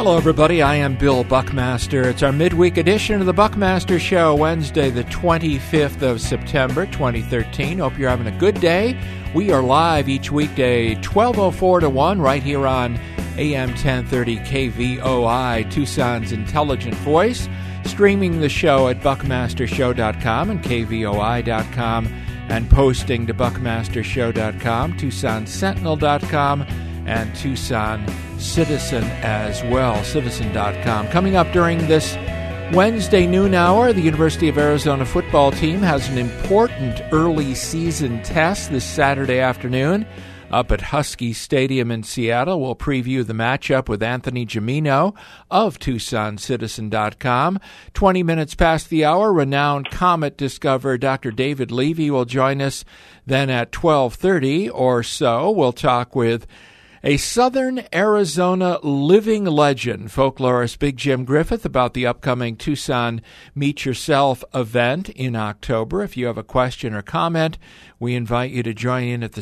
Hello, everybody. I am Bill Buckmaster. It's our midweek edition of the Buckmaster Show, Wednesday, the 25th of September, 2013. Hope you're having a good day. We are live each weekday, 12:04 to 1, right here on AM 1030 KVOI, Tucson's Intelligent Voice. Streaming the show at buckmastershow.com and kvoi.com, and posting to buckmastershow.com, tucsonsentinel.com, and Tucson Citizen as well, citizen.com. Coming up during this Wednesday noon hour, the University of Arizona football team has an important early season test this Saturday afternoon up at Husky Stadium in Seattle. We'll preview the matchup with Anthony Gimino of TucsonCitizen.com. 20 minutes past the hour, renowned comet discoverer Dr. David Levy will join us. Then at 12:30 or so, we'll talk with a Southern Arizona living legend, folklorist Big Jim Griffith, about the upcoming Tucson Meet Yourself event in October. If you have a question or comment, we invite you to join in at the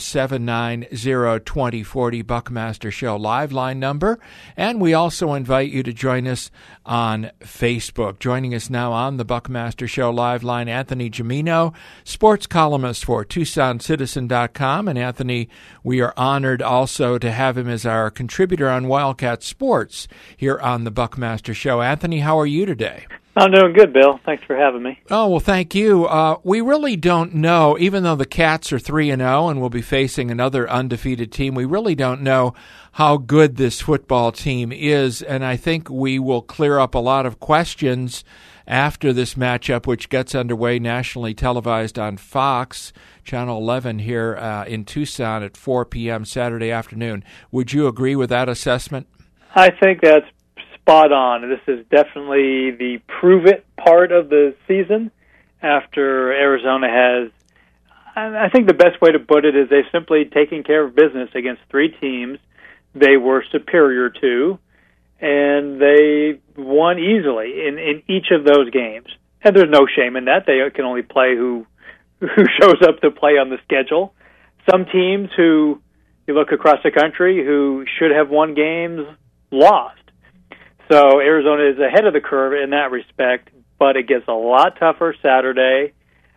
790-2040 Buckmaster Show live line number. And we also invite you to join us on Facebook. Joining us now on the Buckmaster Show live line, Anthony Gimino, sports columnist for TucsonCitizen.com. And Anthony, we are honored also to have him as our contributor on Wildcat Sports here on the Buckmaster Show. Anthony, how are you today? I'm doing good, Bill. Thanks for having me. Oh, well, thank you. We really don't know, even though the Cats are 3-0 and will be facing another undefeated team, we really don't know how good this football team is, and I think we will clear up a lot of questions after this matchup, which gets underway nationally televised on Fox, Channel 11 here in Tucson at 4 p.m. Saturday afternoon. Would you agree with that assessment? I think that's spot on. This is definitely the prove-it part of the season after Arizona has, I think the best way to put it is they've simply taken care of business against three teams they were superior to, and they won easily in each of those games. And there's no shame in that. They can only play who shows up to play on the schedule. Some teams who, you look across the country, who should have won games, lost. So Arizona is ahead of the curve in that respect, but it gets a lot tougher Saturday.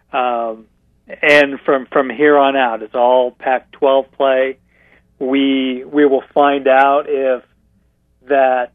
And from here on out, it's all Pac-12 play. We will find out if that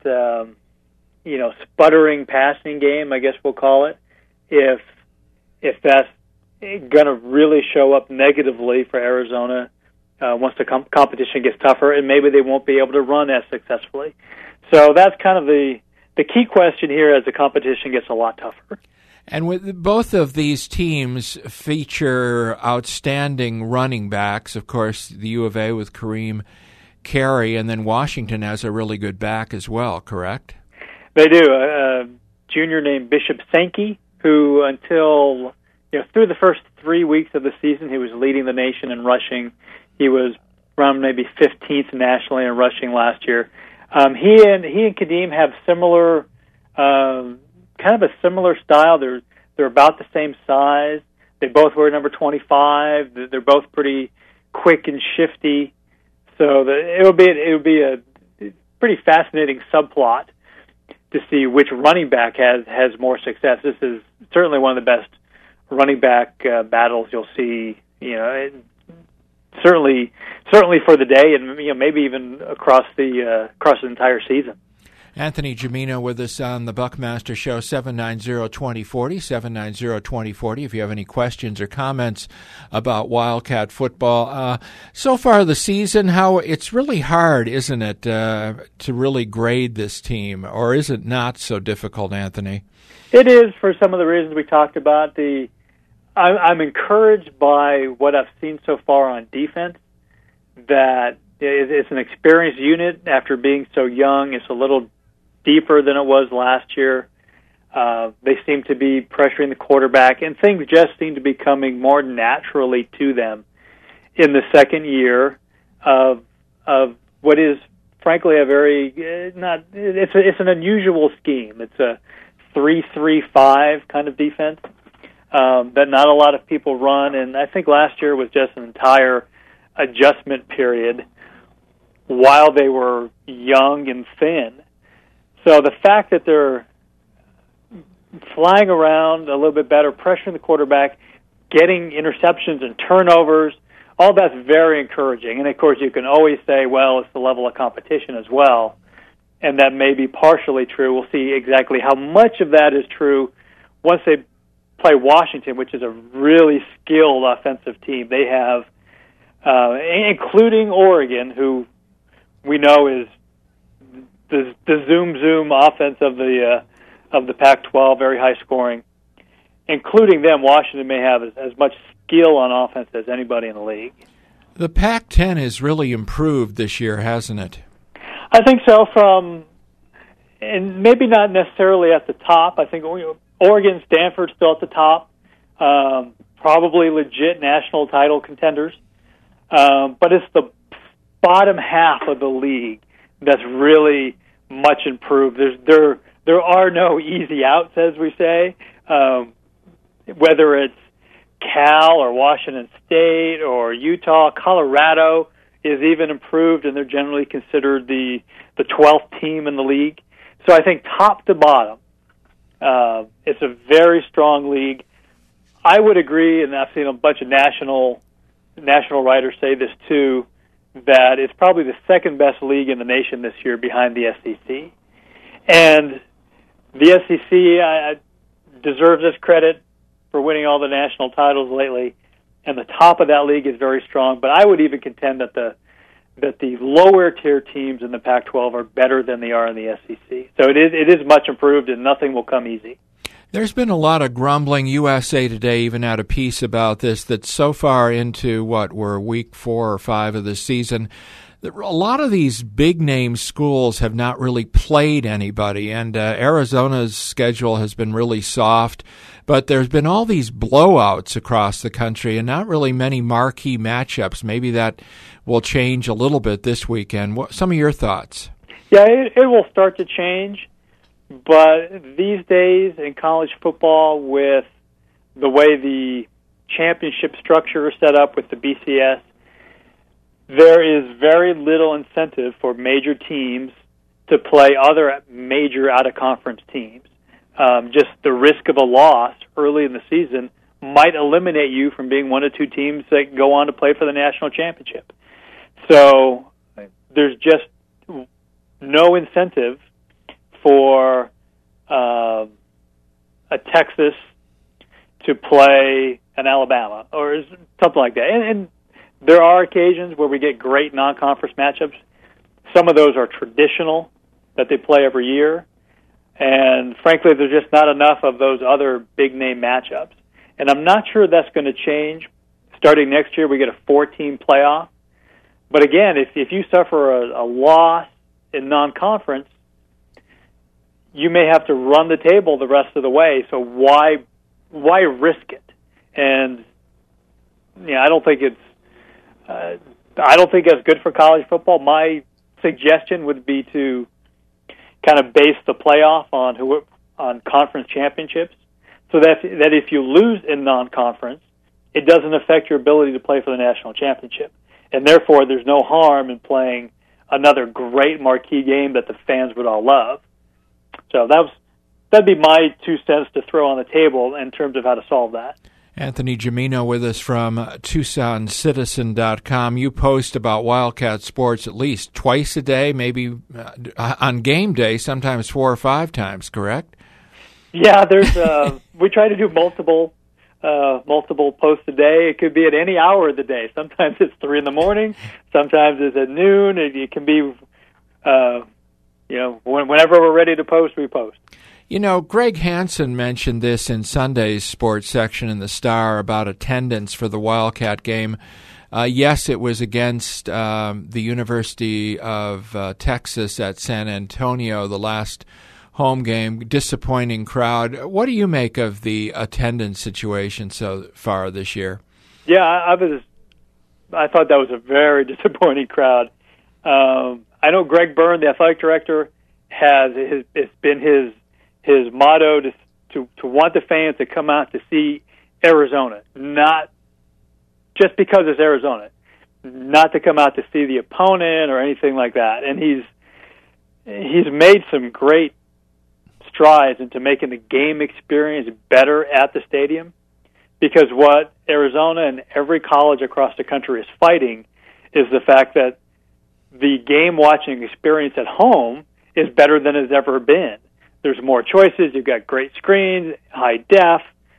sputtering passing game, I guess we'll call it, if that's going to really show up negatively for Arizona once the competition gets tougher, and maybe they won't be able to run as successfully. So that's kind of the key question here as the competition gets a lot tougher. And with both of these teams feature outstanding running backs. Of course, the U of A with Kareem Carey, and then Washington has a really good back as well, correct? They do. A junior named Bishop Sankey, who until through the first 3 weeks of the season, he was leading the nation in rushing. He was around maybe 15th nationally in rushing last year. He and Kadeem have similar, kind of a similar style. They're about the same size. They both wear number 25. They're both pretty quick and shifty. So it would be a pretty fascinating subplot to see which running back has more success. This is certainly one of the best running back battles you'll see. Certainly for the day, and maybe even across the entire season. Anthony Gimino with us on the Buckmaster Show, 790-2040, 790-2040. If you have any questions or comments about Wildcat football. So far the season, how it's really hard, isn't it, to really grade this team? Or is it not so difficult, Anthony? It is, for some of the reasons we talked about. I'm encouraged by what I've seen so far on defense, that it's an experienced unit after being so young. It's a little deeper than it was last year. They seem to be pressuring the quarterback, and things just seem to be coming more naturally to them in the second year of what is, frankly, a very it's an unusual scheme. It's a 3-3-5 kind of defense that not a lot of people run, and I think last year was just an entire adjustment period while they were young and thin. So the fact that they're flying around a little bit better, pressuring the quarterback, getting interceptions and turnovers, all that's very encouraging. And, of course, you can always say, well, it's the level of competition as well, and that may be partially true. We'll see exactly how much of that is true once they play Washington, which is a really skilled offensive team. They have, including Oregon, who we know is the zoom offense of the Pac-12, very high scoring. Including them, Washington may have as much skill on offense as anybody in the league. The Pac-10 has really improved this year, hasn't it? I think so. And maybe not necessarily at the top. I think Oregon, Stanford still at the top, probably legit national title contenders. But it's the bottom half of the league that's really much improved. There are no easy outs, as we say. Whether it's Cal or Washington State or Utah, Colorado is even improved, and they're generally considered the 12th team in the league. So I think top to bottom, it's a very strong league. I would agree, and I've seen a bunch of national writers say this too, that it's probably the second best league in the nation this year behind the SEC. And the SEC deserves this credit for winning all the national titles lately, and the top of that league is very strong. But I would even contend that the lower tier teams in the Pac-12 are better than they are in the SEC. So it is much improved, and nothing will come easy. There's been a lot of grumbling. USA Today even had a piece about this, that so far into we're week 4 or 5 of the season, a lot of these big-name schools have not really played anybody, and Arizona's schedule has been really soft, but there's been all these blowouts across the country and not really many marquee matchups. Maybe that will change a little bit this weekend. Some of your thoughts? Yeah, it will start to change, but these days in college football, with the way the championship structure is set up with the BCS, there is very little incentive for major teams to play other major out-of-conference teams. Just the risk of a loss early in the season might eliminate you from being one of 2 teams that go on to play for the national championship. So there's just no incentive for a Texas to play an Alabama or something like that. And there are occasions where we get great non-conference matchups. Some of those are traditional that they play every year. And frankly, there's just not enough of those other big-name matchups. And I'm not sure that's going to change. Starting next year, we get a 4-team playoff. But again, if you suffer a loss in non-conference, you may have to run the table the rest of the way. So why risk it? And I don't think that's good for college football. My suggestion would be to kind of base the playoff on conference championships, so that if you lose in non-conference, it doesn't affect your ability to play for the national championship, and therefore there's no harm in playing another great marquee game that the fans would all love. So that'd be my 2 cents to throw on the table in terms of how to solve that. Anthony Gimino with us from TucsonCitizen.com. You post about Wildcat sports at least twice a day, maybe on game day, sometimes 4 or 5 times, correct? Yeah, there's we try to do multiple posts a day. It could be at any hour of the day. Sometimes it's 3 in the morning. Sometimes it's at noon. It can be, whenever we're ready to post, we post. Greg Hansen mentioned this in Sunday's sports section in the Star about attendance for the Wildcat game. Yes, it was against the University of Texas at San Antonio, the last home game. Disappointing crowd. What do you make of the attendance situation so far this year? Yeah, I thought that was a very disappointing crowd. I know Greg Byrne, the athletic director, it's been his motto to want the fans to come out to see Arizona, not just because it's Arizona, not to come out to see the opponent or anything like that. And he's made some great strides into making the game experience better at the stadium, because what Arizona and every college across the country is fighting is the fact that the game watching experience at home is better than it's ever been. There's more choices. You've got great screens, high def.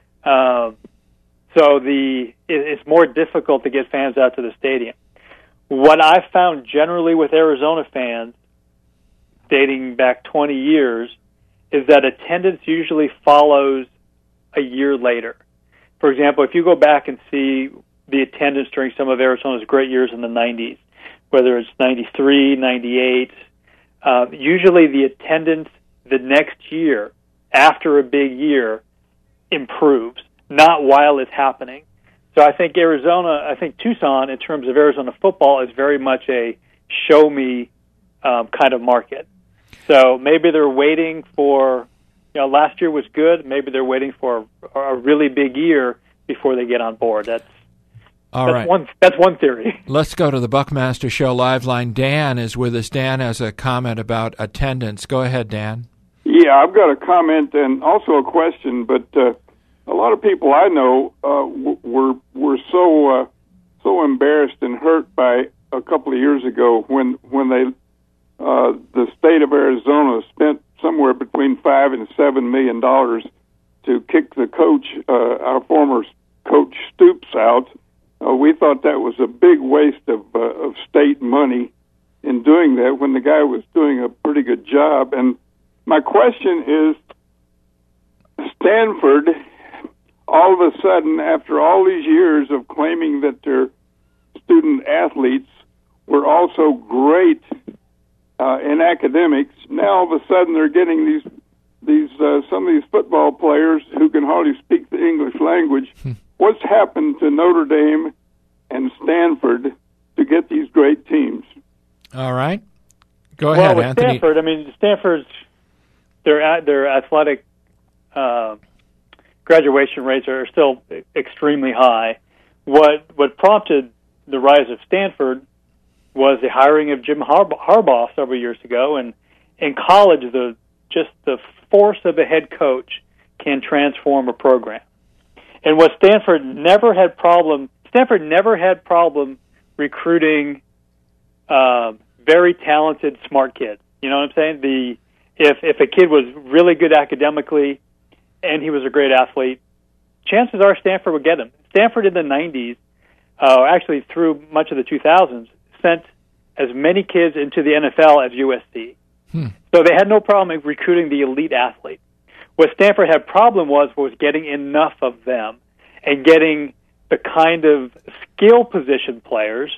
So it's more difficult to get fans out to the stadium. What I've found generally with Arizona fans, dating back 20 years, is that attendance usually follows a year later. For example, if you go back and see the attendance during some of Arizona's great years in the 90s, whether it's 93, 98, usually the attendance the next year, after a big year, improves, not while it's happening. So I think Tucson, in terms of Arizona football, is very much a show-me kind of market. So maybe they're waiting for, last year was good, maybe they're waiting for a really big year before they get on board. That's one theory. Let's go to the Buckmaster Show live line. Dan is with us. Dan has a comment about attendance. Go ahead, Dan. Yeah, I've got a comment and also a question, but a lot of people I know were so embarrassed and hurt by a couple of years ago when the state of Arizona spent somewhere between $5 and $7 million to kick the coach, our former coach Stoops, out. We thought that was a big waste of state money in doing that when the guy was doing a pretty good job. And my question is, Stanford, all of a sudden, after all these years of claiming that their student athletes were also great in academics, now all of a sudden they're getting these some of these football players who can hardly speak the English language. What's happened to Notre Dame and Stanford to get these great teams? All right. Go ahead, with Anthony. Stanford's their athletic graduation rates are still extremely high. What prompted the rise of Stanford was the hiring of Jim Harbaugh several years ago, and in college, the force of a head coach can transform a program. And what Stanford never had problem recruiting very talented, smart kids. You know what I'm saying? If a kid was really good academically and he was a great athlete, chances are Stanford would get him. Stanford in the 90s, actually through much of the 2000s, sent as many kids into the NFL as USC. So they had no problem in recruiting the elite athlete. What Stanford had problem was getting enough of them and getting the kind of skill position players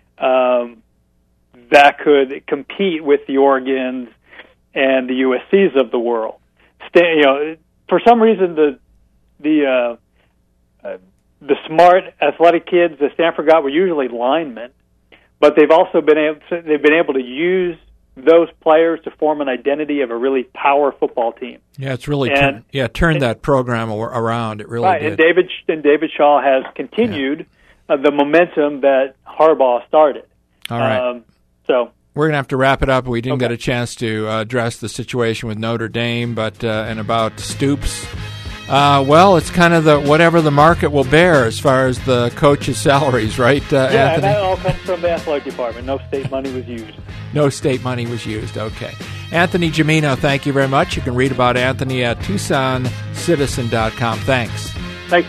that could compete with the Oregons and the USCs of the world. For some reason, the smart athletic kids that Stanford got were usually linemen, but they've also been able to use those players to form an identity of a really power football team. Yeah, it's really turned that program around. It really did. And David Shaw has continued the momentum that Harbaugh started. All right. So we're going to have to wrap it up. We didn't get a chance to address the situation with Notre Dame, but and about Stoops. It's kind of whatever the market will bear as far as the coaches' salaries, right, Anthony? And that all comes from the athletic department. No state money was used. No state money was used. Okay. Anthony Gimino, thank you very much. You can read about Anthony at TucsonCitizen.com. Thanks. Thank you.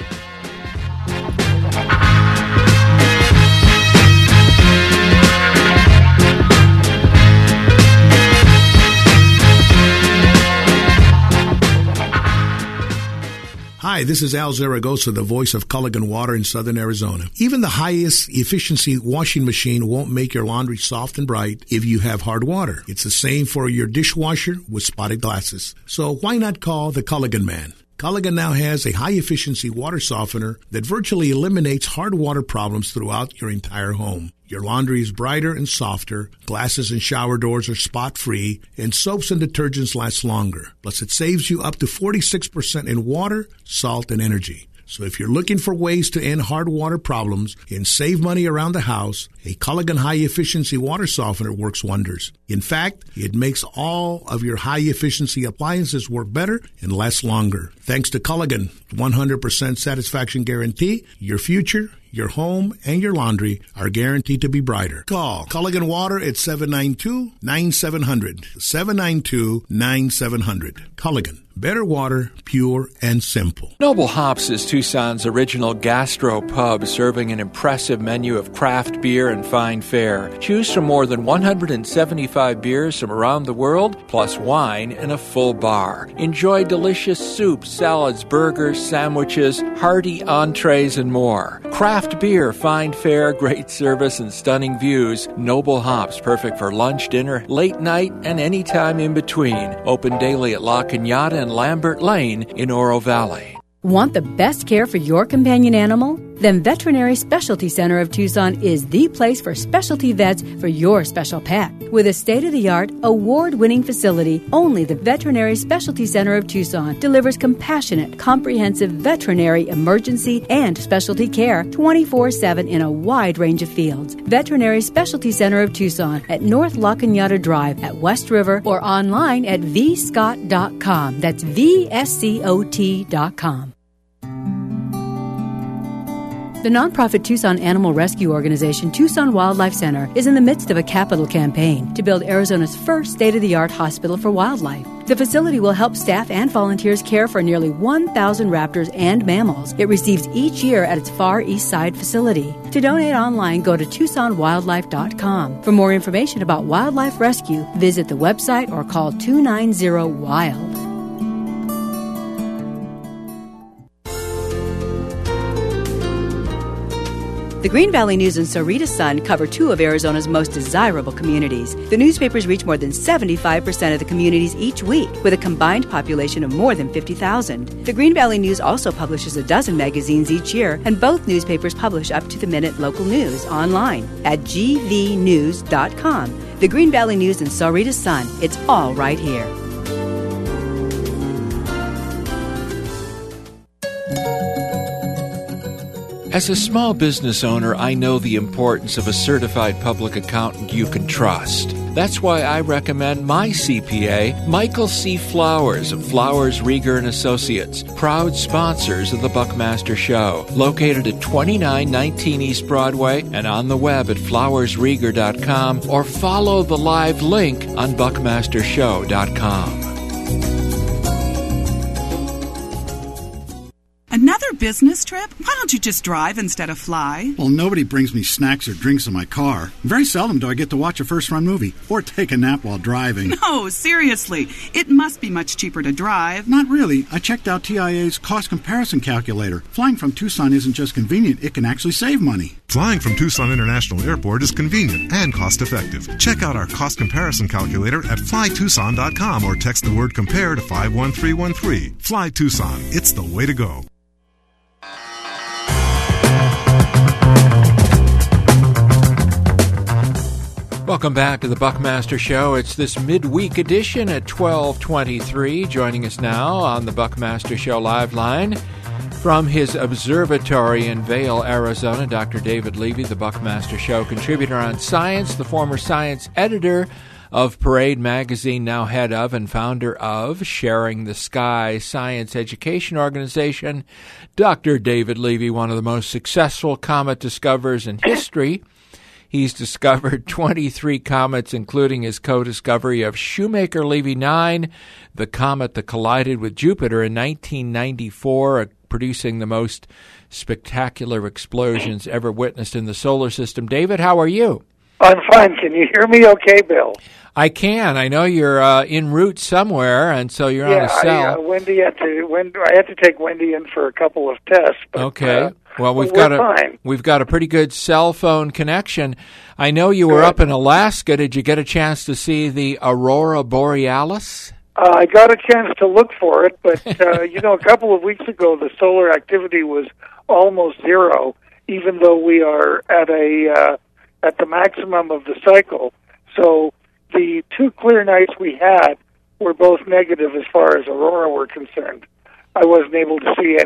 Hi, this is Al Zaragoza, the voice of Culligan Water in Southern Arizona. Even the highest efficiency washing machine won't make your laundry soft and bright if you have hard water. It's the same for your dishwasher with spotted glasses. So why not call the Culligan Man? Culligan now has a high-efficiency water softener that virtually eliminates hard water problems throughout your entire home. Your laundry is brighter and softer, glasses and shower doors are spot-free, and soaps and detergents last longer. Plus, it saves you up to 46% in water, salt, and energy. So if you're looking for ways to end hard water problems and save money around the house, a Culligan high-efficiency water softener works wonders. In fact, it makes all of your high-efficiency appliances work better and last longer. Thanks to Culligan 100% satisfaction guarantee, your future, your home, and your laundry are guaranteed to be brighter. Call Culligan Water at 792-9700. 792-9700. Culligan. Better water, pure and simple. Noble Hops is Tucson's original gastro pub, serving an impressive menu of craft beer and fine fare. Choose from more than 175 beers from around the world, plus wine and a full bar. Enjoy delicious soups, salads, burgers, sandwiches, hearty entrees, and more. Craft beer, fine fare, great service, and stunning views. Noble Hops, perfect for lunch, dinner, late night, and any time in between. Open daily at La Cañada and Lambert Lane in Oro Valley. Want the best care for your companion animal? Then Veterinary Specialty Center of Tucson is the place for specialty vets for your special pet. With a state-of-the-art, award-winning facility, only the Veterinary Specialty Center of Tucson delivers compassionate, comprehensive veterinary emergency and specialty care 24/7 in a wide range of fields. Veterinary Specialty Center of Tucson at North La Cañada Drive at West River or online at vscott.com. That's VSCOT.com. The nonprofit Tucson Animal Rescue Organization, Tucson Wildlife Center, is in the midst of a capital campaign to build Arizona's first state-of-the-art hospital for wildlife. The facility will help staff and volunteers care for nearly 1,000 raptors and mammals it receives each year at its Far East Side facility. To donate online, go to TucsonWildlife.com. For more information about wildlife rescue, visit the website or call 290-WILD. The Green Valley News and Sahuarita Sun cover two of Arizona's most desirable communities. The newspapers reach more than 75% of the communities each week, with a combined population of more than 50,000. The Green Valley News also publishes a dozen magazines each year, and both newspapers publish up-to-the-minute local news online at gvnews.com. The Green Valley News and Sahuarita Sun, it's all right here. As a small business owner, I know the importance of a certified public accountant you can trust. That's why I recommend my CPA, Michael C. Flowers of Flowers, Rieger & Associates, proud sponsors of the Buckmaster Show, located at 2919 East Broadway and on the web at flowersrieger.com, or follow the live link on buckmastershow.com. Another business trip? Why don't you just drive instead of fly? Well, nobody brings me snacks or drinks in my car. Very seldom do I get to watch a first-run movie or take a nap while driving. No, seriously. It must be much cheaper to drive. Not really. I checked out TIA's cost comparison calculator. Flying from Tucson isn't just convenient, it can actually save money. Flying from Tucson International Airport is convenient and cost-effective. Check out our cost comparison calculator at flytucson.com or text the word compare to 51313. Fly Tucson. It's the way to go. Welcome back to the Buckmaster Show. It's this midweek edition at 12:23. Joining us now on the Buckmaster Show live line from his observatory in Vail, Arizona, Dr. David Levy, the Buckmaster Show contributor on science, the former science editor of Parade Magazine, now head of and founder of Sharing the Sky Science Education Organization. Dr. David Levy, one of the most successful comet discoverers in history. He's discovered 23 comets, including his co-discovery of Shoemaker-Levy 9, the comet that collided with Jupiter in 1994, producing the most spectacular explosions ever witnessed in the solar system. David, how are you? I'm fine. Can you hear me okay, Bill? I can. I know you're en route somewhere, and so you're on a cell. Wendy I had to take Wendy in for a couple of tests. But, okay. Well, we've got a pretty good cell phone connection. I know you were up in Alaska. Did you get a chance to see the Aurora Borealis? I got a chance to look for it, but a couple of weeks ago the solar activity was almost zero, even though we are at the maximum of the cycle. So the two clear nights we had were both negative as far as Aurora were concerned. I wasn't able to see any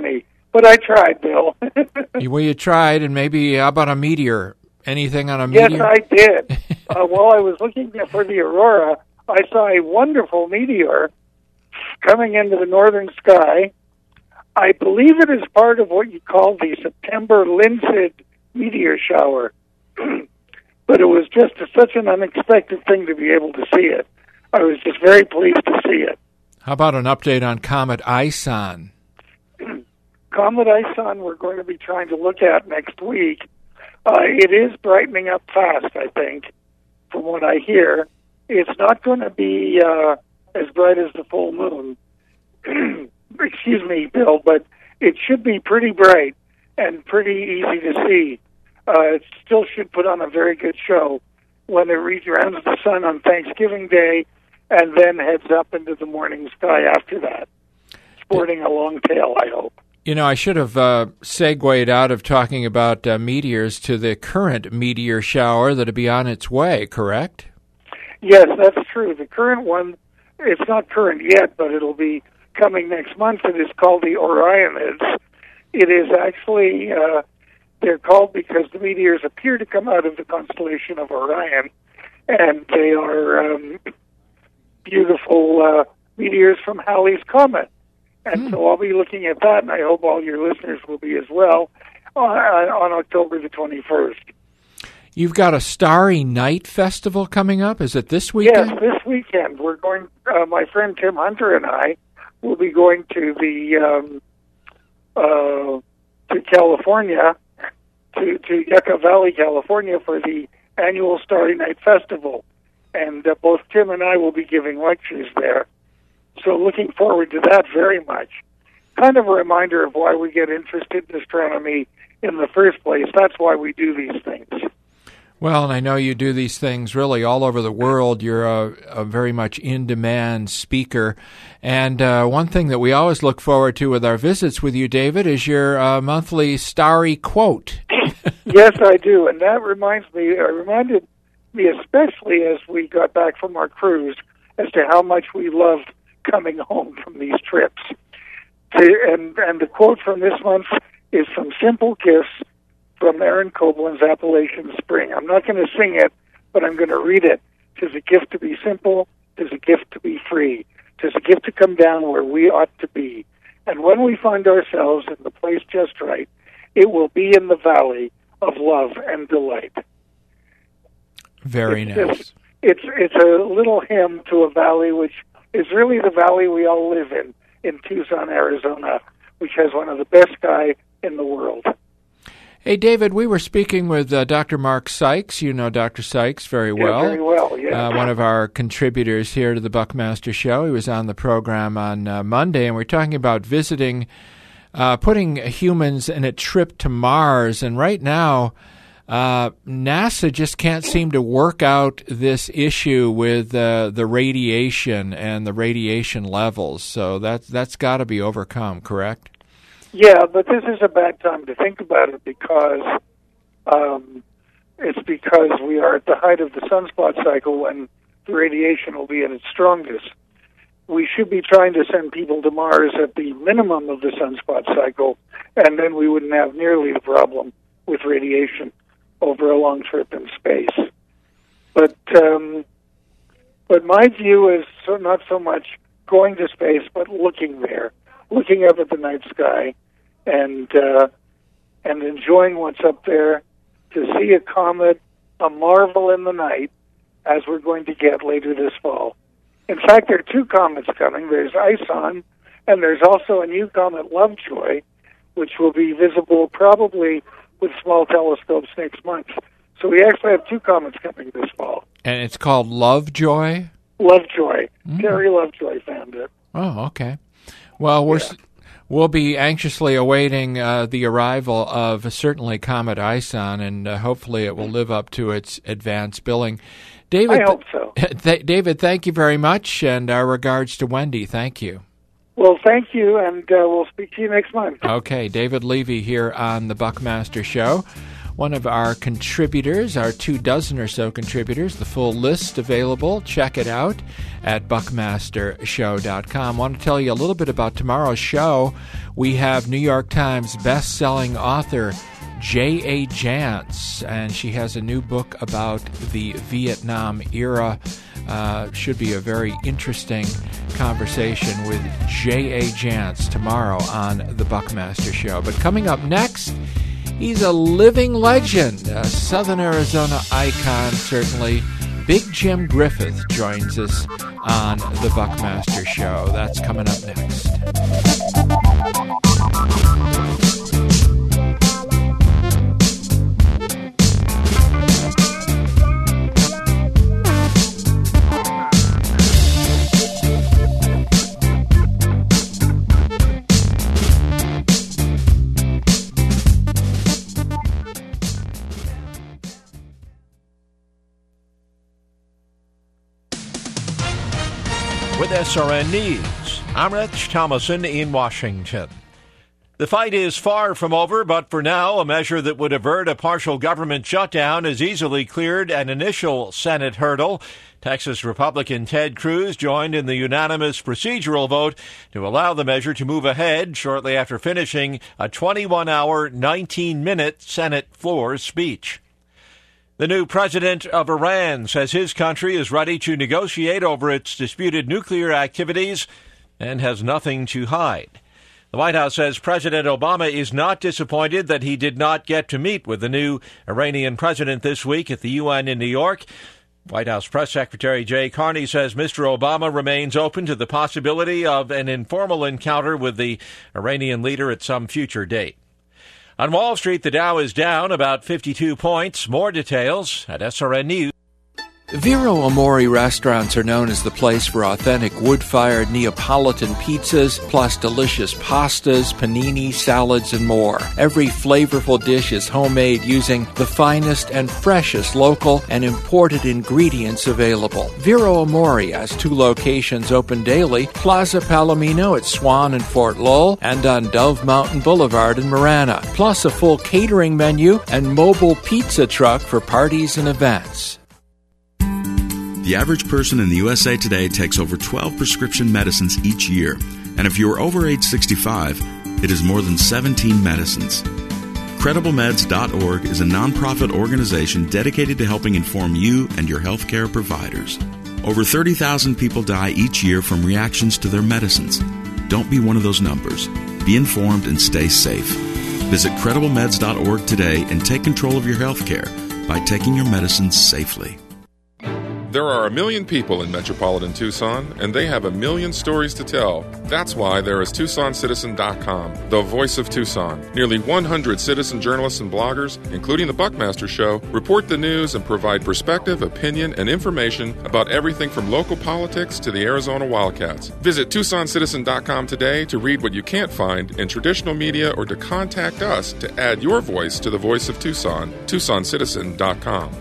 But I tried, Bill. Well, you tried, and maybe how about a meteor? Anything on a meteor? Yes, I did. While I was looking for the aurora, I saw a wonderful meteor coming into the northern sky. I believe it is part of what you call the September Linsid meteor shower. But it was just such an unexpected thing to be able to see it. I was just very pleased to see it. How about an update on Comet Ison? Comet Ison we're going to be trying to look at next week. It is brightening up fast, I think, from what I hear. It's not going to be as bright as the full moon. Excuse me, Bill, but it should be pretty bright and pretty easy to see. It still should put on a very good show when it rerounds the sun on Thanksgiving Day and then heads up into the morning sky after that, sporting a long tail, I hope. You know, I should have segued out of talking about meteors to the current meteor shower that'll be on its way, correct? Yes, that's true. The current one, it's not current yet, but it'll be coming next month. It is called the Orionids. It is actually, they're called because the meteors appear to come out of the constellation of Orion, and they are beautiful meteors from Halley's Comet. And so I'll be looking at that, and I hope all your listeners will be as well, on October the 21st. You've got a Starry Night Festival coming up. Is it this weekend? Yes, this weekend. We're going, my friend Tim Hunter and I will be going to the to California, to Yucca Valley, California, for the annual Starry Night Festival. And both Tim and I will be giving lectures there. So looking forward to that very much. Kind of a reminder of why we get interested in astronomy in the first place. That's why we do these things. Well, and I know you do these things really all over the world. You're a very much in-demand speaker. And one thing that we always look forward to with our visits with you, David, is your monthly starry quote. Yes, I do. And that reminded me especially as we got back from our cruise as to how much we loved coming home from these trips. And the quote from this month is from Simple Gifts from Aaron Copland's Appalachian Spring. I'm not going to sing it, but I'm going to read it. "'Tis a gift to be simple, 'tis a gift to be free, 'tis a gift to come down where we ought to be. And when we find ourselves in the place just right, it will be in the valley of love and delight." Very nice. It's a little hymn to a valley which is really the valley we all live in Tucson, Arizona, which has one of the best sky in the world. Hey, David, we were speaking with Dr. Mark Sykes. You know Dr. Sykes very well. Yeah, very well, yeah. One of our contributors here to the Buckmaster Show. He was on the program on Monday, and we're talking about visiting, putting humans in a trip to Mars. And right now, NASA just can't seem to work out this issue with the radiation and the radiation levels. So that's got to be overcome, correct? Yeah, but this is a bad time to think about it because it's because we are at the height of the sunspot cycle when the radiation will be at its strongest. We should be trying to send people to Mars at the minimum of the sunspot cycle, and then we wouldn't have nearly the problem with radiation over a long trip in space. But my view is not so much going to space, but looking there, looking up at the night sky, and enjoying what's up there, to see a comet, a marvel in the night, as we're going to get later this fall. In fact, there are two comets coming. There's Ison, and there's also a new comet, Lovejoy, which will be visible probably with small telescopes next month. So we actually have two comets coming this fall. And it's called Lovejoy? Lovejoy. Terry Lovejoy found it. Oh, okay. Well, we'll be anxiously awaiting the arrival of certainly Comet Ison, and hopefully it will live up to its advanced billing. David, I hope so. David, thank you very much, and our regards to Wendy. Thank you. Well, thank you, and we'll speak to you next month. Okay, David Levy here on the Buckmaster Show. one of our contributors, our 24 or so contributors. The full list available. Check it out at buckmastershow.com. I want to tell you a little bit about tomorrow's show. We have New York Times best-selling author J.A. Jantz, and she has a new book about the Vietnam era. Should be a very interesting conversation with J.A. Jantz tomorrow on The Buckmaster Show. But coming up next, he's a living legend, a Southern Arizona icon, certainly. Big Jim Griffith joins us on The Buckmaster Show. That's coming up next. With SRN News, I'm Rich Thomason in Washington. The fight is far from over, but for now, a measure that would avert a partial government shutdown has easily cleared an initial Senate hurdle. Texas Republican Ted Cruz joined in the unanimous procedural vote to allow the measure to move ahead shortly after finishing a 21-hour, 19-minute Senate floor speech. The new president of Iran says his country is ready to negotiate over its disputed nuclear activities and has nothing to hide. The White House says President Obama is not disappointed that he did not get to meet with the new Iranian president this week at the UN in New York. White House Press Secretary Jay Carney says Mr. Obama remains open to the possibility of an informal encounter with the Iranian leader at some future date. On Wall Street, the Dow is down about 52 points. More details at SRN News. Vero Amore restaurants are known as the place for authentic wood-fired Neapolitan pizzas, plus delicious pastas, panini, salads, and more. Every flavorful dish is homemade using the finest and freshest local and imported ingredients available. Vero Amore has 2 locations open daily, Plaza Palomino at Swan and Fort Lowell, and on Dove Mountain Boulevard in Marana, plus a full catering menu and mobile pizza truck for parties and events. The average person in the USA today takes over 12 prescription medicines each year, and if you are over age 65, it is more than 17 medicines. CredibleMeds.org is a nonprofit organization dedicated to helping inform you and your healthcare providers. Over 30,000 people die each year from reactions to their medicines. Don't be one of those numbers. Be informed and stay safe. Visit CredibleMeds.org today and take control of your healthcare by taking your medicines safely. There are 1 million people in metropolitan Tucson, and they have 1 million stories to tell. That's why there is TucsonCitizen.com, the voice of Tucson. Nearly 100 citizen journalists and bloggers, including The Buckmaster Show, report the news and provide perspective, opinion, and information about everything from local politics to the Arizona Wildcats. Visit TucsonCitizen.com today to read what you can't find in traditional media or to contact us to add your voice to the voice of Tucson. TucsonCitizen.com.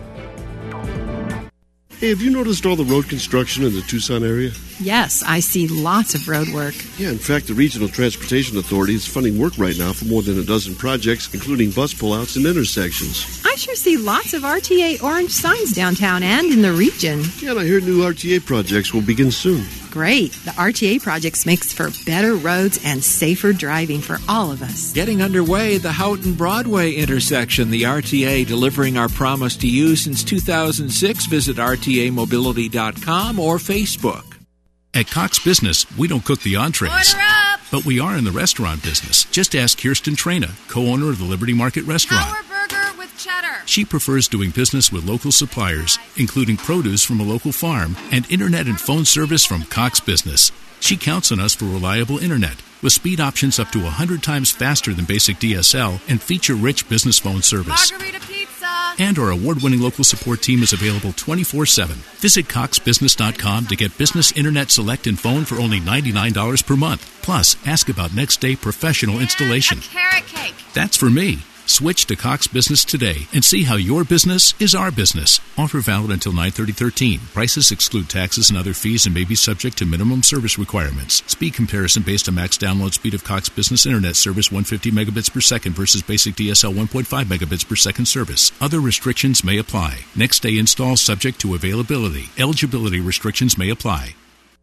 Hey, have you noticed all the road construction in the Tucson area? Yes, I see lots of road work. Yeah, in fact, the Regional Transportation Authority is funding work right now for more than a dozen projects, including bus pullouts and intersections. I sure see lots of RTA orange signs downtown and in the region. Yeah, and I hear new RTA projects will begin soon. Great. The RTA projects makes for better roads and safer driving for all of us. Getting underway, the Houghton Broadway intersection, the RTA delivering our promise to you since 2006. Visit RTAmobility.com or Facebook. At Cox Business, we don't cook the entrees. Order up! But we are in the restaurant business. Just ask Kirsten Trena, co-owner of the Liberty Market Restaurant. Power burger with cheddar. She prefers doing business with local suppliers, including produce from a local farm and internet and phone service from Cox Business. She counts on us for reliable internet, with speed options up to 100 times faster than basic DSL and feature-rich business phone service. Margarita pizza. And our award-winning local support team is available 24/7. Visit coxbusiness.com to get business internet select and phone for only $99 per month. Plus, ask about next-day professional installation. A carrot cake. That's for me. Switch to Cox Business today and see how your business is our business. Offer valid until 9/30/13. Prices exclude taxes and other fees and may be subject to minimum service requirements. Speed comparison based on max download speed of Cox Business Internet service 150 megabits per second versus basic DSL 1.5 megabits per second service. Other restrictions may apply. Next day install subject to availability. Eligibility restrictions may apply.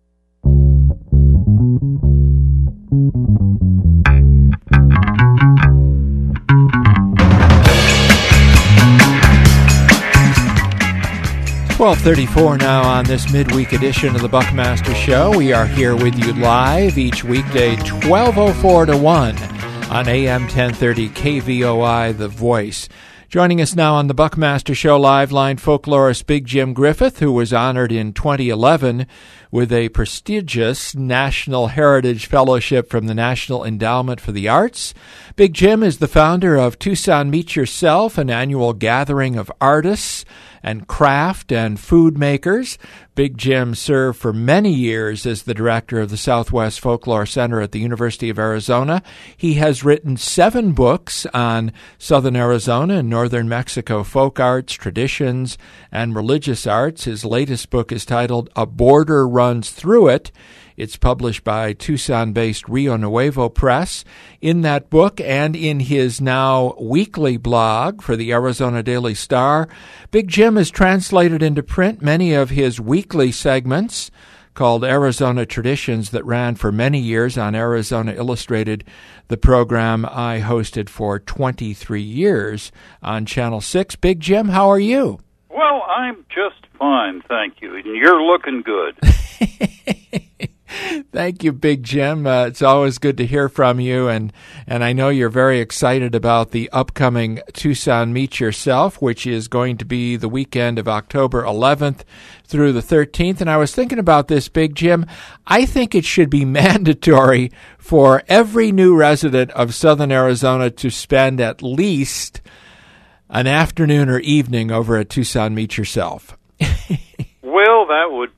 $12:34 now on this midweek edition of the Buckmaster Show. We are here with you live each weekday, 12:04 to 1 on AM 1030 KVOI, The Voice. Joining us now on the Buckmaster Show live line, folklorist Big Jim Griffith, who was honored in 2011 with a prestigious National Heritage Fellowship from the National Endowment for the Arts. Big Jim is the founder of Tucson Meet Yourself, an annual gathering of artists and craft and food makers. Big Jim served for many years as the director of the Southwest Folklore Center at the University of Arizona. He has written 7 books on southern Arizona and northern Mexico folk arts, traditions, and religious arts. His latest book is titled A Border Runs Through It. It's published by Tucson-based Rio Nuevo Press. In that book and in his now weekly blog for the Arizona Daily Star, Big Jim has translated into print many of his weekly segments called Arizona Traditions that ran for many years on Arizona Illustrated, the program I hosted for 23 years on Channel 6. Big Jim, how are you? Well, I'm just fine, thank you. And you're looking good. Thank you, Big Jim. It's always good to hear from you, and I know you're very excited about the upcoming Tucson Meet Yourself, which is going to be the weekend of October 11th through the 13th. And I was thinking about this, Big Jim. I think it should be mandatory for every new resident of southern Arizona to spend at least an afternoon or evening over at Tucson Meet Yourself. Well, that would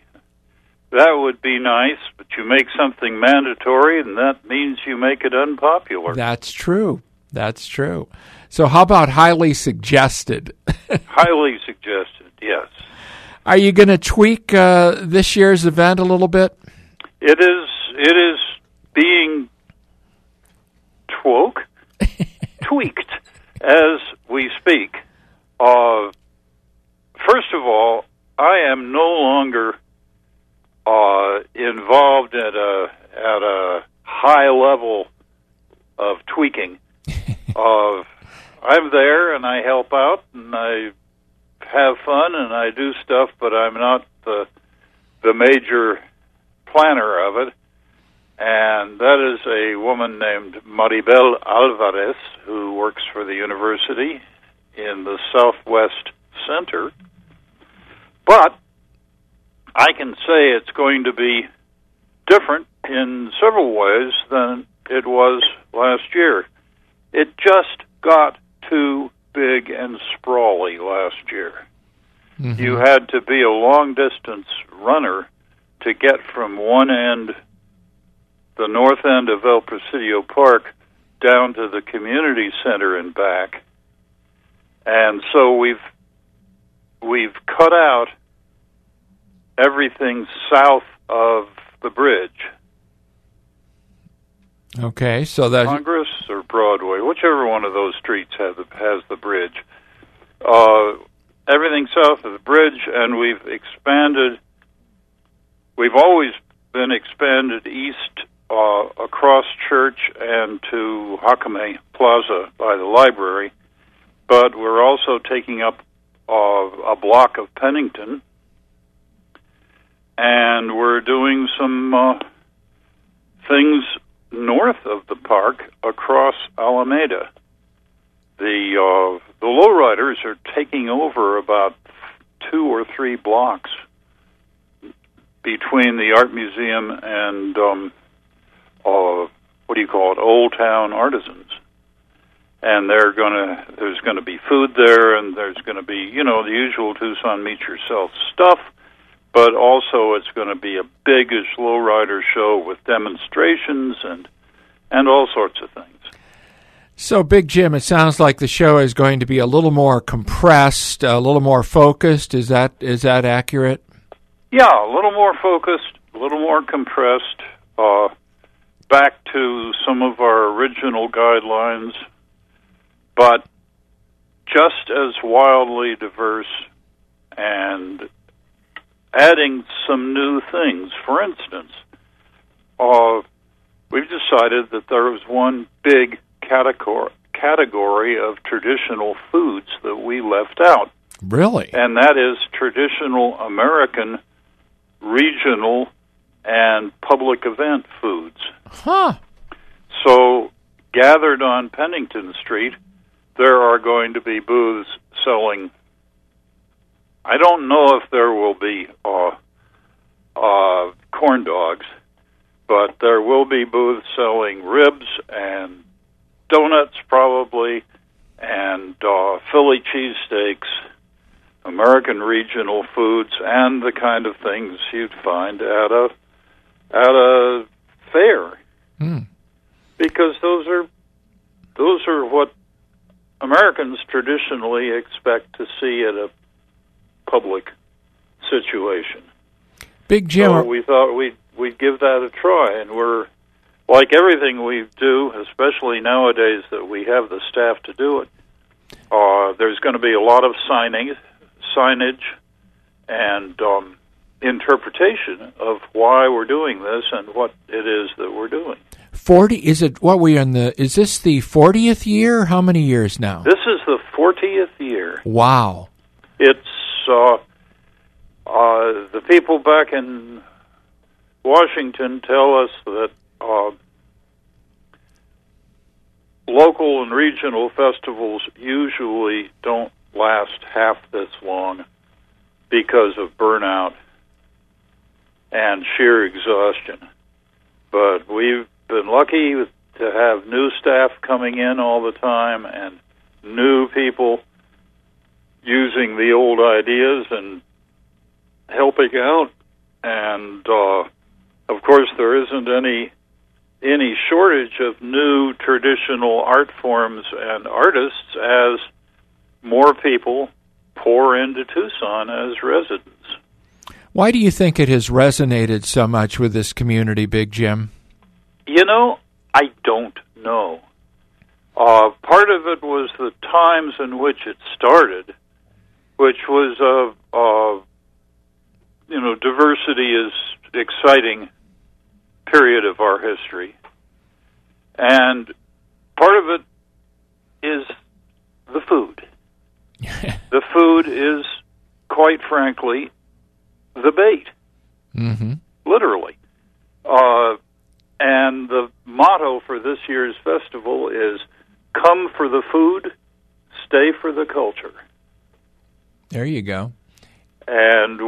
be nice, but you make something mandatory, and that means you make it unpopular. That's true. That's true. So how about highly suggested? Highly suggested, yes. Are you going to tweak this year's event a little bit? It is being tweaked as we speak. First of all, I am no longer involved at a high level of tweaking. I'm there and I help out and I have fun and I do stuff, but I'm not the major planner of it. And that is a woman named Maribel Alvarez, who works for the university in the Southwest Center. But I can say it's going to be different in several ways than it was last year. It just got too big and sprawly last year. Mm-hmm. You had to be a long-distance runner to get from one end, the north end of El Presidio Park, down to the community center and back. And so we've cut out everything south of the bridge. Okay, so that Congress or Broadway, whichever one of those streets has the bridge. Everything south of the bridge, and we've expanded. We've always been expanded east across Church and to Jacome Plaza by the library, but we're also taking up a block of Pennington. And we're doing some things north of the park across Alameda. The lowriders are taking over about 2 or 3 blocks between the art museum and Old Town Artisans. And there's going to be food there, and there's going to be the usual Tucson Meet Yourself stuff. But also it's going to be a big-ish lowrider show with demonstrations and all sorts of things. So, Big Jim, it sounds like the show is going to be a little more compressed, a little more focused. Is that accurate? Yeah, a little more focused, a little more compressed, back to some of our original guidelines, but just as wildly diverse and adding some new things. For instance, we've decided that there was one big category of traditional foods that we left out. Really? And that is traditional American, regional, and public event foods. Huh. So, gathered on Pennington Street, there are going to be booths selling. I don't know if there will be corn dogs, but there will be booths selling ribs and donuts probably, and Philly cheesesteaks, American regional foods, and the kind of things you'd find at a fair. Because those are what Americans traditionally expect to see at a public situation. Big Jim, so we thought we'd give that a try, and we're like everything we do, especially nowadays that we have the staff to do it. There's going to be a lot of signage, and interpretation of why we're doing this and what it is that we're doing. 40? Is it what we in the? Is this the 40th year? How many years now? This is the 40th year. Wow! It's the people back in Washington tell us that local and regional festivals usually don't last half this long because of burnout and sheer exhaustion. But we've been lucky to have new staff coming in all the time and new people using the old ideas and helping out. And, of course, there isn't any shortage of new traditional art forms and artists as more people pour into Tucson as residents. Why do you think it has resonated so much with this community, Big Jim? You know, I don't know. Part of it was the times in which it started, which was diversity is exciting period of our history. And part of it is the food. The food is, quite frankly, the bait. Mm-hmm. Literally. And the motto for this year's festival is, come for the food, stay for the culture. There you go. And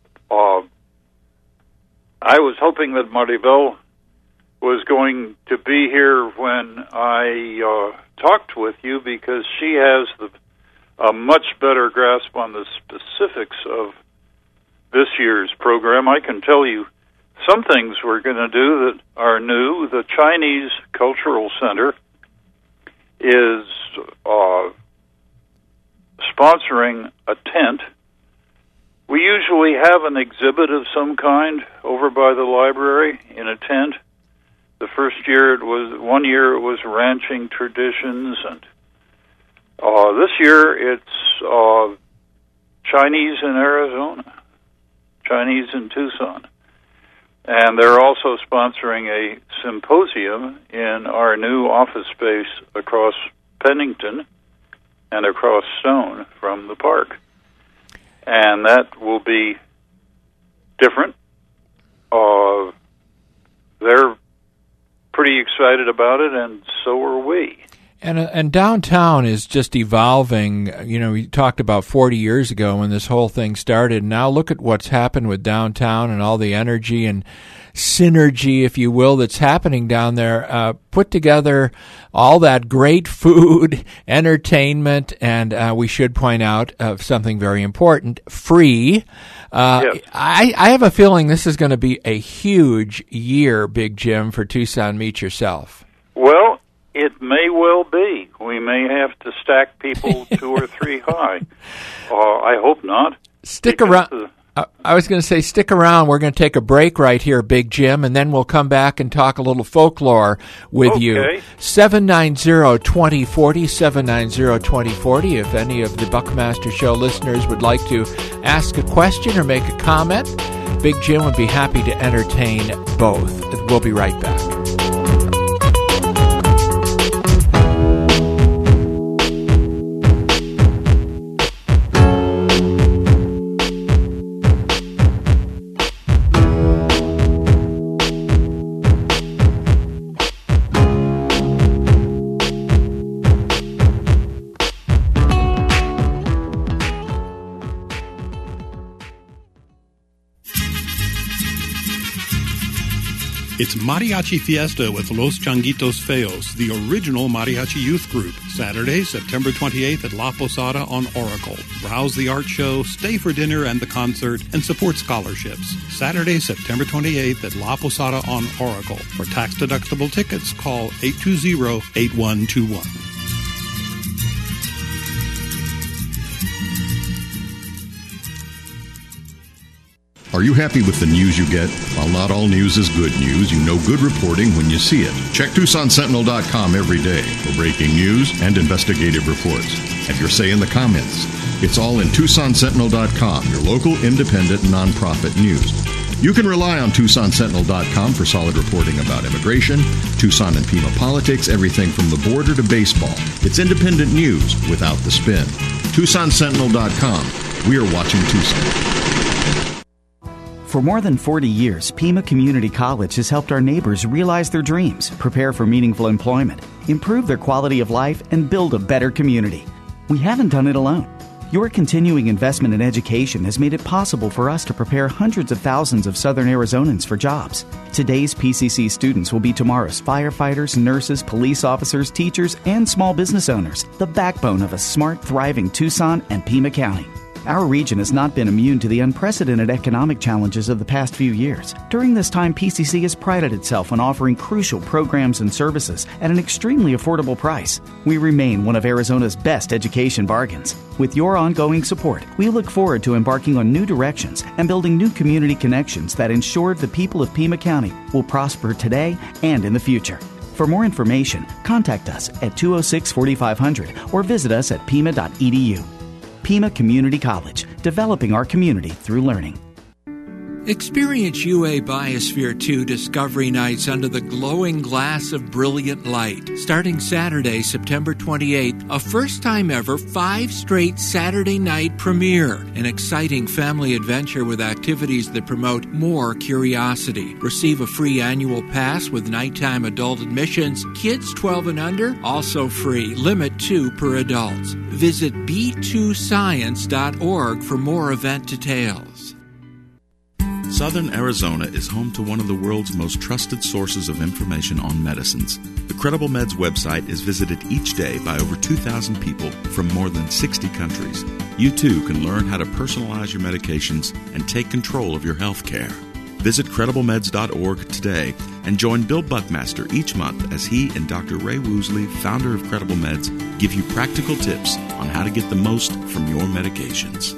I was hoping that Maribel was going to be here when I talked with you, because she has a much better grasp on the specifics of this year's program. I can tell you some things we're going to do that are new. The Chinese Cultural Center is sponsoring a tent. We usually have an exhibit of some kind over by the library in a tent. The one year it was ranching traditions, and this year it's Chinese in Arizona, Chinese in Tucson. And they're also sponsoring a symposium in our new office space across Pennington and across Stone from the park. And that will be different. They're pretty excited about it, and so are we. And downtown is just evolving. You know, we talked about 40 years ago when this whole thing started. Now look at what's happened with downtown and all the energy and synergy, if you will, that's happening down there. Put together all that great food, entertainment, and we should point out something very important, free. Yes. I have a feeling this is going to be a huge year, Big Jim, for Tucson Meet Yourself. Well, It may well be. We may have to stack people 2 or 3 high. I hope not. Stick around. I was going to say, stick around. We're going to take a break right here, Big Jim, and then we'll come back and talk a little folklore with you. 790-2040, 790-2040. If any of the Buckmaster Show listeners would like to ask a question or make a comment, Big Jim would be happy to entertain both. We'll be right back. It's Mariachi Fiesta with Los Changuitos Feos, the original mariachi youth group. Saturday, September 28th at La Posada on Oracle. Browse the art show, stay for dinner and the concert, and support scholarships. Saturday, September 28th at La Posada on Oracle. For tax-deductible tickets, call 820-8121. Are you happy with the news you get? While not all news is good news, you know good reporting when you see it. Check TucsonSentinel.com every day for breaking news and investigative reports. Have your say in the comments. It's all in TucsonSentinel.com, your local independent nonprofit news. You can rely on TucsonSentinel.com for solid reporting about immigration, Tucson and Pima politics, everything from the border to baseball. It's independent news without the spin. TucsonSentinel.com. We are watching Tucson. For more than 40 years, Pima Community College has helped our neighbors realize their dreams, prepare for meaningful employment, improve their quality of life, and build a better community. We haven't done it alone. Your continuing investment in education has made it possible for us to prepare hundreds of thousands of Southern Arizonans for jobs. Today's PCC students will be tomorrow's firefighters, nurses, police officers, teachers, and small business owners, the backbone of a smart, thriving Tucson and Pima County. Our region has not been immune to the unprecedented economic challenges of the past few years. During this time, PCC has prided itself on offering crucial programs and services at an extremely affordable price. We remain one of Arizona's best education bargains. With your ongoing support, we look forward to embarking on new directions and building new community connections that ensure the people of Pima County will prosper today and in the future. For more information, contact us at 206-4500 or visit us at pima.edu. Pima Community College, developing our community through learning. Experience UA Biosphere 2 Discovery Nights under the glowing glass of brilliant light. Starting Saturday, September 28th, a first-time ever 5 straight Saturday night premiere. An exciting family adventure with activities that promote more curiosity. Receive a free annual pass with nighttime adult admissions. Kids 12 and under, also free. Limit 2 per adult. Visit b2science.org for more event details. Southern Arizona is home to one of the world's most trusted sources of information on medicines. The Credible Meds website is visited each day by over 2,000 people from more than 60 countries. You too can learn how to personalize your medications and take control of your health care. Visit CredibleMeds.org today and join Bill Buckmaster each month as he and Dr. Ray Woosley, founder of Credible Meds, give you practical tips on how to get the most from your medications.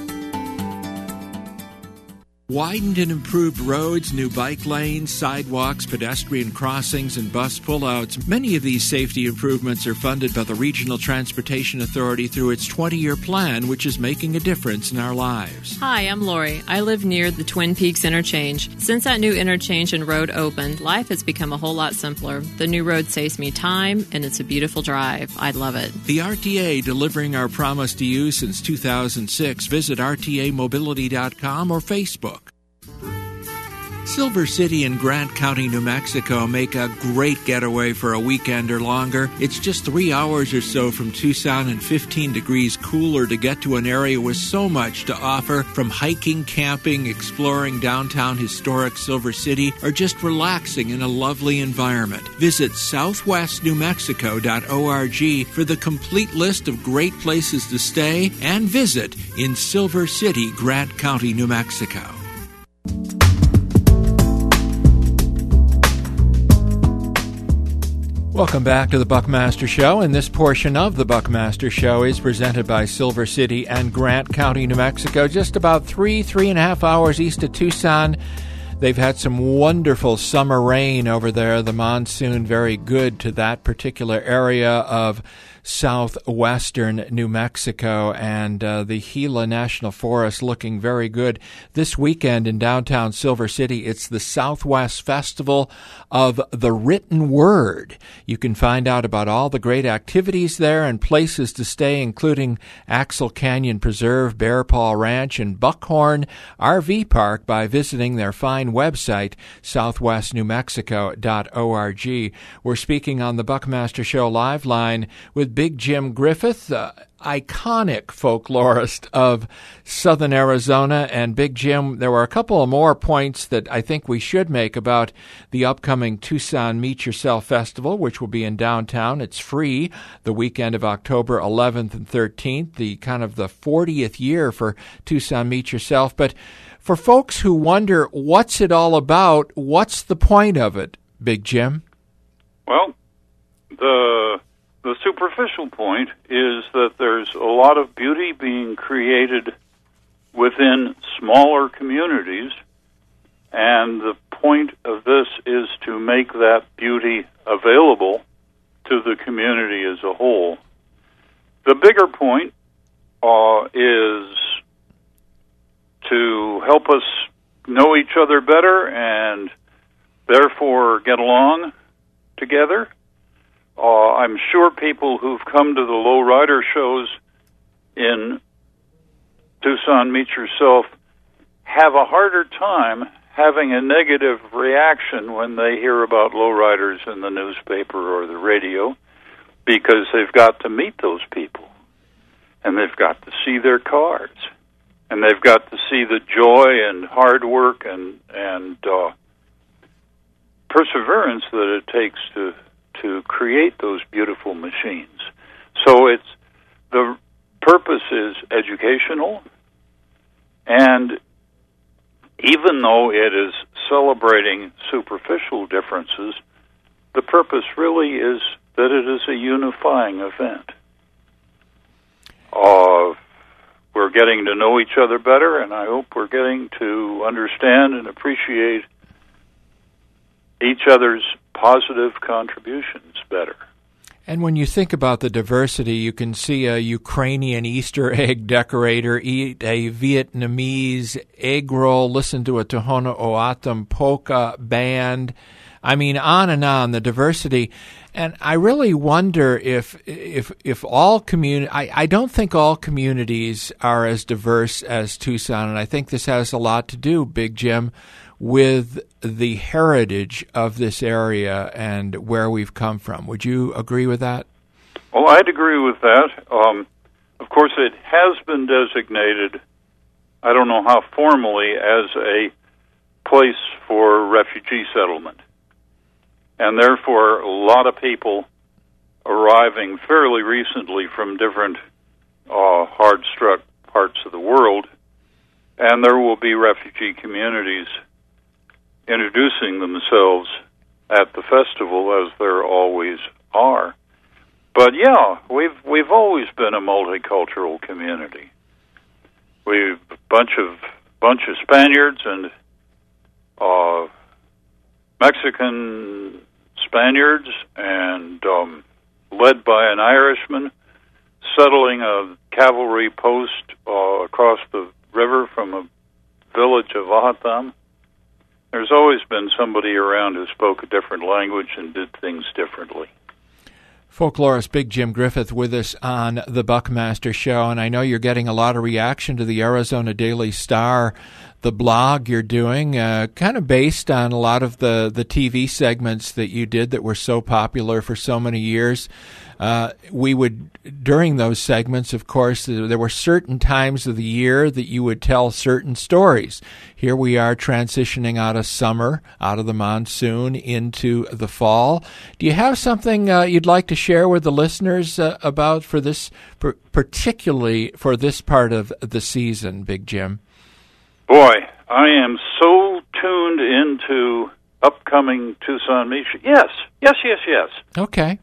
Widened and improved roads, new bike lanes, sidewalks, pedestrian crossings, and bus pullouts. Many of these safety improvements are funded by the Regional Transportation Authority through its 20-year plan, which is making a difference in our lives. Hi, I'm Lori. I live near the Twin Peaks interchange. Since that new interchange and road opened, life has become a whole lot simpler. The new road saves me time, and it's a beautiful drive. I love it. The RTA, delivering our promise to you since 2006. Visit RTAmobility.com or Facebook. Silver City and Grant County, New Mexico make a great getaway for a weekend or longer. It's just 3 hours or so from Tucson and 15 degrees cooler to get to an area with so much to offer, from hiking, camping, exploring downtown historic Silver City, or just relaxing in a lovely environment. Visit southwestnewmexico.org for the complete list of great places to stay and visit in Silver City, Grant County, New Mexico. Welcome back to the Buckmaster Show, and this portion of the Buckmaster Show is presented by Silver City and Grant County, New Mexico, just about 3.5 hours east of Tucson. They've had some wonderful summer rain over there. The monsoon very good to that particular area of southwestern New Mexico, and the Gila National Forest looking very good. This weekend in downtown Silver City, it's the Southwest Festival of the Written Word. You can find out about all the great activities there and places to stay, including Axel Canyon Preserve, Bear Paw Ranch, and Buckhorn RV Park by visiting their fine website, southwestnewmexico.org. We're speaking on the Buckmaster Show live line with Big Jim Griffith, iconic folklorist of southern Arizona. And Big Jim, there were a couple of more points that I think we should make about the upcoming Tucson Meet Yourself Festival, which will be in downtown. It's free the weekend of October 11th and 13th, the kind of the 40th year for Tucson Meet Yourself. But for folks who wonder what's it all about, what's the point of it, Big Jim? Well, the superficial point is that there's a lot of beauty being created within smaller communities, and the point of this is to make that beauty available to the community as a whole. The bigger point is to help us know each other better and therefore get along together. I'm sure people who've come to the lowrider shows in Tucson Meet Yourself have a harder time having a negative reaction when they hear about lowriders in the newspaper or the radio, because they've got to meet those people, and they've got to see their cars, and they've got to see the joy and hard work and perseverance that it takes to create those beautiful machines. So the purpose is educational, and even though it is celebrating superficial differences, the purpose really is that it is a unifying event. We're getting to know each other better, and I hope we're getting to understand and appreciate each other's positive contributions better. And when you think about the diversity, you can see a Ukrainian Easter egg decorator eat a Vietnamese egg roll, listen to a Tohono O'odham polka band. I mean, on and on, the diversity. And I really wonder if all I don't think all communities are as diverse as Tucson, and I think this has a lot to do, Big Jim, with the heritage of this area and where we've come from. Would you agree with that? Well, I'd agree with that. Of course, it has been designated, I don't know how formally, as a place for refugee settlement. And therefore, a lot of people arriving fairly recently from different hard-struck parts of the world, and there will be refugee communities introducing themselves at the festival, as there always are. But yeah, we've always been a multicultural community. We've a bunch of Spaniards and Mexican Spaniards, and led by an Irishman, settling a cavalry post across the river from a village of O'odham. There's always been somebody around who spoke a different language and did things differently. Folklorist Big Jim Griffith with us on the Buckmaster Show, and I know you're getting a lot of reaction to the Arizona Daily Star, the blog you're doing, kind of based on a lot of the TV segments that you did that were so popular for so many years. We would, during those segments, of course, there were certain times of the year that you would tell certain stories. Here we are transitioning out of summer, out of the monsoon, into the fall. Do you have something you'd like to share with the listeners about for this, particularly for this part of the season, Big Jim? Boy, I am so tuned into upcoming Tucson Meet. Yes. Okay.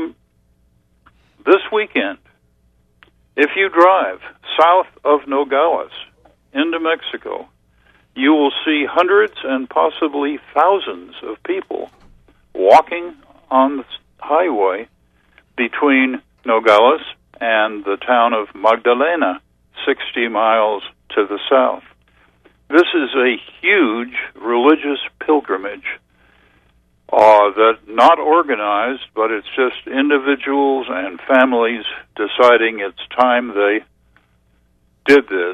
This weekend, if you drive south of Nogales into Mexico, you will see hundreds and possibly thousands of people walking on the highway between Nogales and the town of Magdalena, 60 miles to the south. This is a huge religious pilgrimage that not organized, but it's just individuals and families deciding it's time they did this.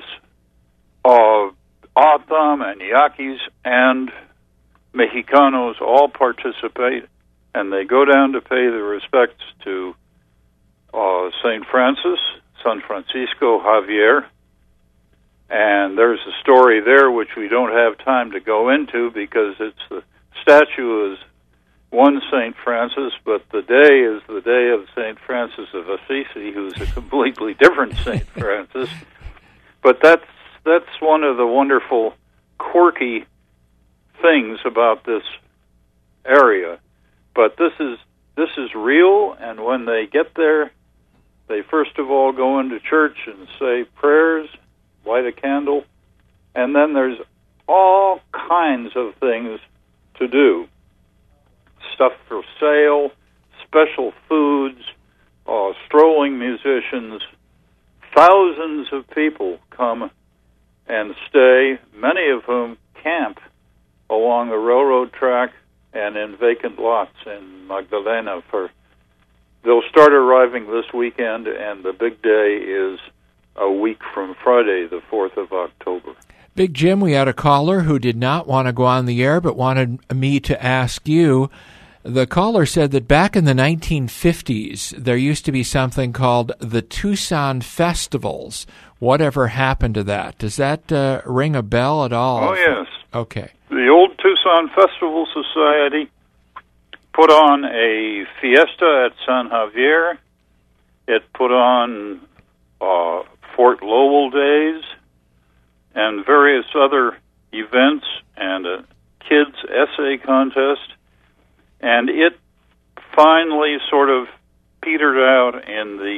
O'odham and Yaquis and Mexicanos all participate, and they go down to pay their respects to St. Francis, San Francisco Javier. And there's a story there which we don't have time to go into because it's the statue is one St. Francis, but the day is the day of St. Francis of Assisi, who's a completely different St. Francis. But that's one of the wonderful, quirky things about this area. But this is real, and when they get there, they first of all go into church and say prayers, light a candle, and then there's all kinds of things to do. Stuff for sale, special foods, strolling musicians. Thousands of people come and stay, many of whom camp along the railroad track and in vacant lots in Magdalena. They'll start arriving this weekend, and the big day is a week from Friday, the 4th of October. Big Jim, we had a caller who did not want to go on the air but wanted me to ask you. The caller said that back in the 1950s, there used to be something called the Tucson Festivals. Whatever happened to that? Does that ring a bell at all? Oh, yes. Okay. The old Tucson Festival Society put on a fiesta at San Javier. It put on Fort Lowell Days and various other events and a kids' essay contest. And it finally sort of petered out in the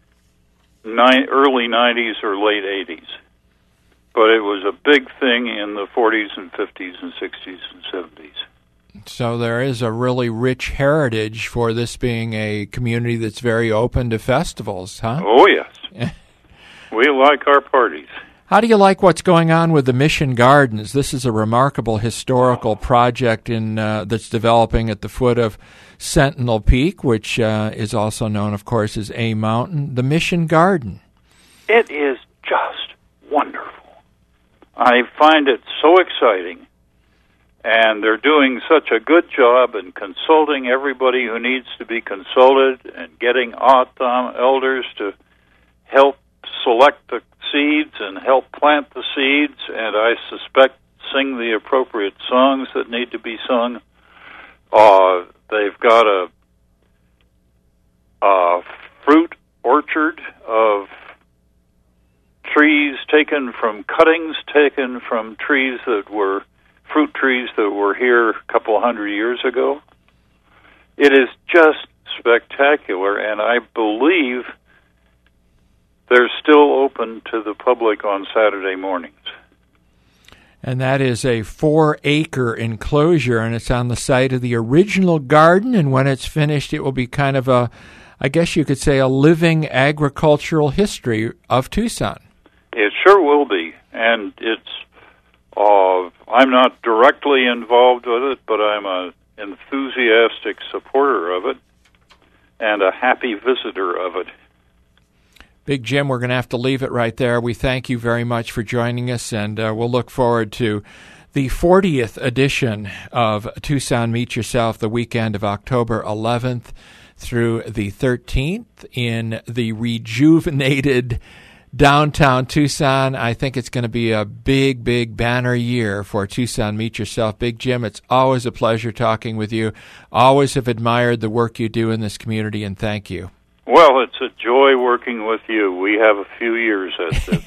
early 90s or late 80s. But it was a big thing in the 40s and 50s and 60s and 70s. So there is a really rich heritage for this being a community that's very open to festivals, huh? Oh, yes. We like our parties. How do you like what's going on with the Mission Gardens? This is a remarkable historical project that's developing at the foot of Sentinel Peak, which is also known, of course, as A Mountain. The Mission Garden. It is just wonderful. I find it so exciting, and they're doing such a good job in consulting everybody who needs to be consulted and getting O'odham elders to help select the seeds and help plant the seeds, and I suspect sing the appropriate songs that need to be sung. They've got a fruit orchard of trees taken from cuttings, taken from trees that were fruit trees that were here a couple hundred years ago. It is just spectacular, and I believe they're still open to the public on Saturday mornings. And that is a 4-acre enclosure, and it's on the site of the original garden, and when it's finished, it will be kind of I guess you could say, a living agricultural history of Tucson. It sure will be, and it's, I'm not directly involved with it, but I'm an enthusiastic supporter of it and a happy visitor of it. Big Jim, we're going to have to leave it right there. We thank you very much for joining us, and we'll look forward to the 40th edition of Tucson Meet Yourself, the weekend of October 11th through the 13th in the rejuvenated downtown Tucson. I think it's going to be a big, big banner year for Tucson Meet Yourself. Big Jim, it's always a pleasure talking with you. Always have admired the work you do in this community, and thank you. Well, it's a joy working with you. We have a few years at this.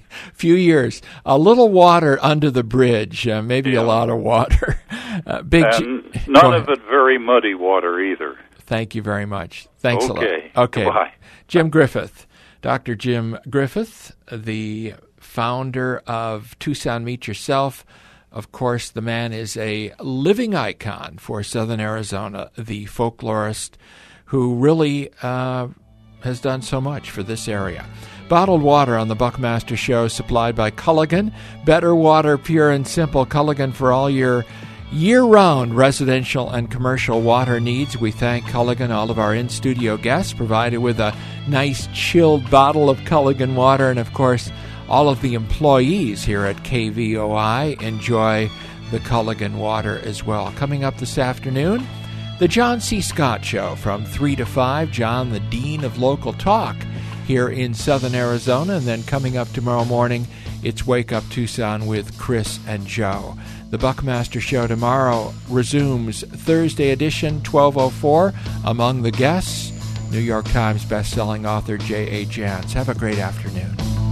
few years. A little water under the bridge, maybe a lot of water. None of it very muddy water either. Thank you very much. Thanks a lot. Okay. Bye. Jim Griffith, Dr. Jim Griffith, the founder of Tucson Meet Yourself. Of course, the man is a living icon for Southern Arizona, the folklorist who really has done so much for this area. Bottled water on the Buckmaster Show, supplied by Culligan. Better water, pure and simple. Culligan for all your year-round residential and commercial water needs. We thank Culligan, all of our in-studio guests, provided with a nice chilled bottle of Culligan water, and of course, all of the employees here at KVOI enjoy the Culligan water as well. Coming up this afternoon, the John C. Scott Show from 3 to 5. John, the Dean of Local Talk here in Southern Arizona. And then coming up tomorrow morning, it's Wake Up Tucson with Chris and Joe. The Buckmaster Show tomorrow resumes Thursday edition, 12:04. Among the guests, New York Times bestselling author J.A. Jans. Have a great afternoon.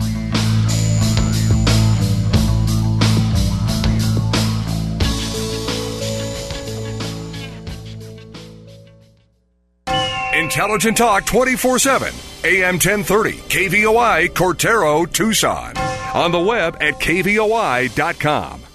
Intelligent Talk 24/7. AM 1030. KVOI Cortero, Tucson. On the web at kvoi.com.